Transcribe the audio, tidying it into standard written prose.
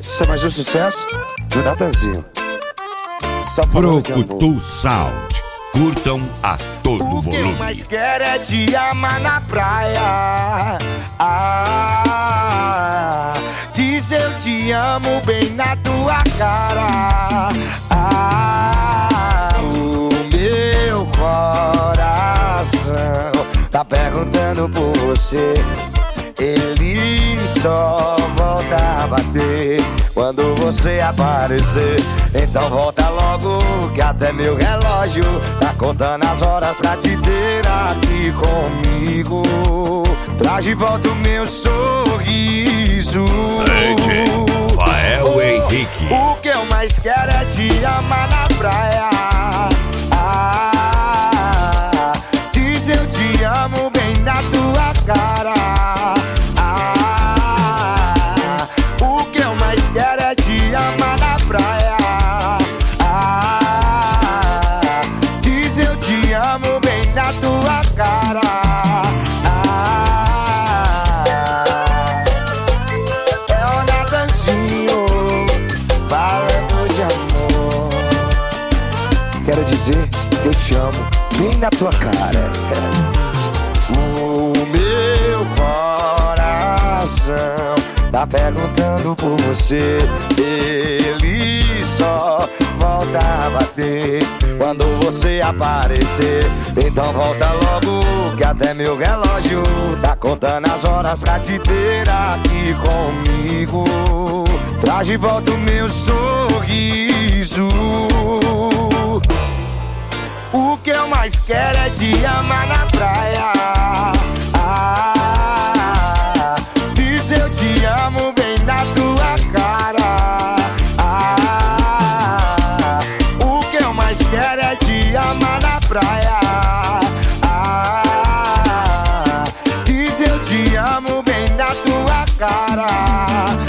Isso é mais um sucesso do Natanzinho. Só falando de amor. Brucutu Sound. Curtam a todo O que eu volume. mais quero é te amar na praia. Diz eu te amo bem na tua cara. O meu coração tá perguntando por você. Ele só volta a bater quando você aparecer. Então volta logo que até meu relógio tá contando as horas pra te ter aqui comigo. Traz de volta o meu sorriso. DJ Fael Henrique. O que eu mais quero é te amar na praia. Diz eu te amo bem na tua cara. O que eu mais quero é te amar na praia. Diz eu te amo bem na tua cara. É o Natanzinho falando de amor. Quero dizer que eu te amo bem na tua cara. O meu coração tá perguntando por você. Ele só volta a bater quando você aparecer. Então volta logo que até meu relógio tá contando as horas pra te ter aqui comigo. Traz de volta o meu sorriso. O que eu mais quero é te amar na praia. Diz eu te amo bem na tua cara. O que eu mais quero é te amar na praia. Diz eu te amo bem na tua cara.